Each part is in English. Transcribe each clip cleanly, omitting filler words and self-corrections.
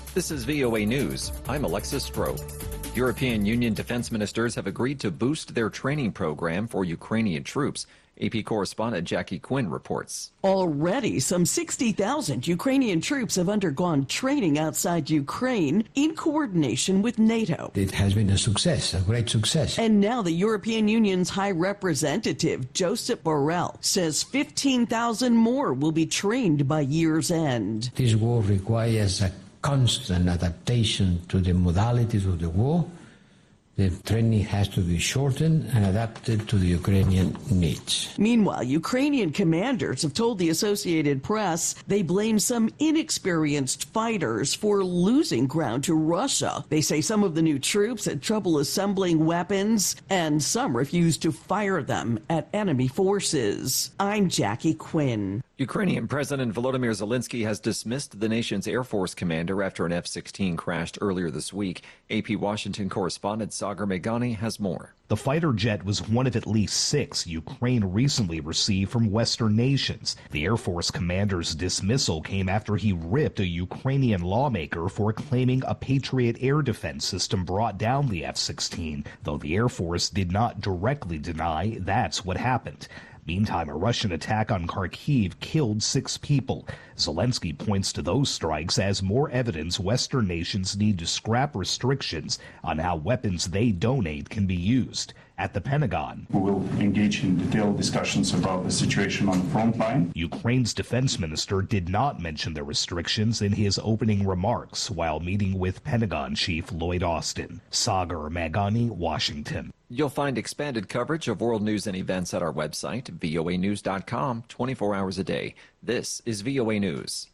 This is VOA News. I'm Alexis Stroh. European Union defense ministers have agreed to boost their training program for Ukrainian troops. AP correspondent Jackie Quinn reports. Already, some 60,000 Ukrainian troops have undergone training outside Ukraine in coordination with NATO. It has been a success, a great success. And now the European Union's High Representative, Josep Borrell, says 15,000 more will be trained by year's end. This war requires a constant adaptation to the modalities of the war. The training has to be shortened and adapted to the Ukrainian needs. Meanwhile, Ukrainian commanders have told the Associated Press they blame some inexperienced fighters for losing ground to Russia. They say some of the new troops had trouble assembling weapons, and some refused to fire them at enemy forces. I'm Jackie Quinn. Ukrainian President Volodymyr Zelensky has dismissed the nation's Air Force commander after an F-16 crashed earlier this week. AP Washington correspondent Sagar Meghani has more. The fighter jet was one of at least 6 Ukraine recently received from Western nations. The Air Force commander's dismissal came after he ripped a Ukrainian lawmaker for claiming a Patriot air defense system brought down the F-16, though the Air Force did not directly deny that's what happened. Meantime, a Russian attack on Kharkiv killed 6 people. Zelensky points to those strikes as more evidence Western nations need to scrap restrictions on how weapons they donate can be used. At the Pentagon, we will engage in detailed discussions about the situation on the front line. Ukraine's defense minister did not mention the restrictions in his opening remarks while meeting with Pentagon Chief Lloyd Austin. Sagar Meghani, Washington. You'll find expanded coverage of world news and events at our website, voanews.com, 24 hours a day. This is VOA News.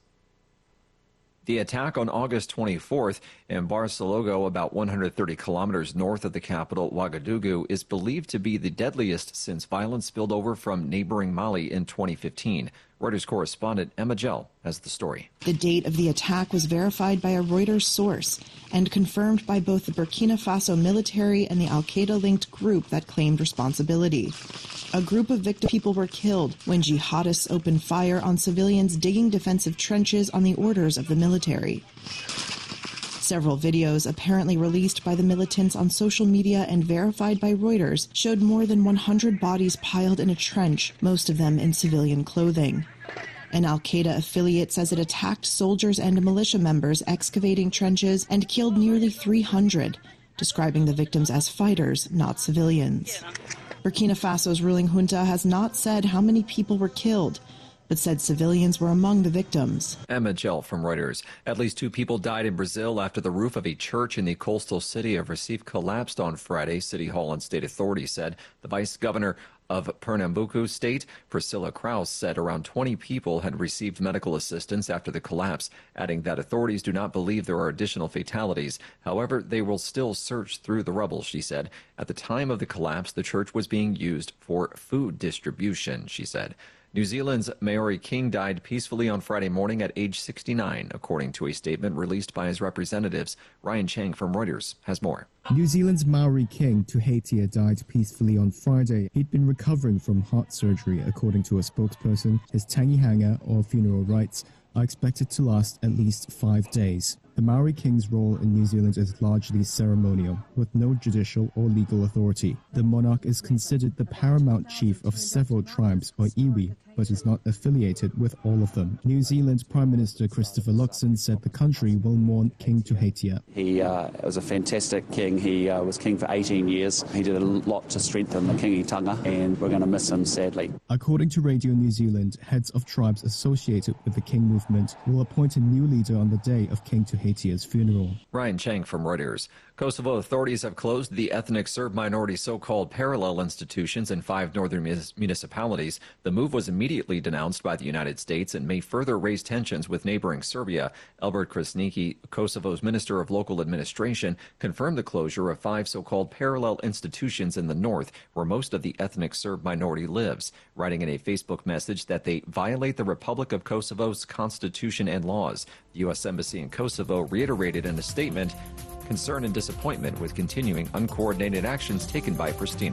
The attack on August 24th in Barcelona, about 130 kilometers north of the capital, Ouagadougou, is believed to be the deadliest since violence spilled over from neighboring Mali in 2015. Reuters correspondent Emma Gell has the story. The date of the attack was verified by a Reuters source and confirmed by both the Burkina Faso military and the al-Qaeda-linked group that claimed responsibility. A group of victim people were killed when jihadists opened fire on civilians digging defensive trenches on the orders of the military. Several videos apparently released by the militants on social media and verified by Reuters showed more than 100 bodies piled in a trench, most of them in civilian clothing. An al-Qaeda affiliate says it attacked soldiers and militia members excavating trenches and killed nearly 300, describing the victims as fighters, not civilians. Burkina Faso's ruling junta has not said how many people were killed, but said civilians were among the victims. Emma Gell from Reuters. At least 2 people died in Brazil after the roof of a church in the coastal city of Recife collapsed on Friday, City Hall and state authorities said. The vice governor of Pernambuco State, Priscilla Kraus, said around 20 people had received medical assistance after the collapse, adding that authorities do not believe there are additional fatalities. However, they will still search through the rubble, she said. At the time of the collapse, the church was being used for food distribution, she said. New Zealand's Maori King died peacefully on Friday morning at age 69, according to a statement released by his representatives. Ryan Chang from Reuters has more. New Zealand's Maori King, Tuheitia, died peacefully on Friday. He'd been recovering from heart surgery, according to a spokesperson. His tangihanga, or funeral rites, are expected to last at least 5 days. The Maori King's role in New Zealand is largely ceremonial, with no judicial or legal authority. The monarch is considered the paramount chief of several tribes, or iwi, but is not affiliated with all of them. New Zealand Prime Minister Christopher Luxon said the country will mourn King Tuheitia. He was a fantastic king. He was king for 18 years. He did a lot to strengthen the kingitanga, and we're going to miss him sadly. According to Radio New Zealand, heads of tribes associated with the King movement will appoint a new leader on the day of King Tuheitia's funeral. Ryan Chang from Reuters. Kosovo authorities have closed the ethnic Serb minority so-called parallel institutions in 5 northern municipalities. The move was immediately denounced by the United States and may further raise tensions with neighboring Serbia. Albert Krasniqi, Kosovo's Minister of Local Administration, confirmed the closure of 5 so-called parallel institutions in the north, where most of the ethnic Serb minority lives, writing in a Facebook message that they violate the Republic of Kosovo's constitution and laws. The U.S. Embassy in Kosovo reiterated in a statement concern and disappointment with continuing uncoordinated actions taken by Pristina.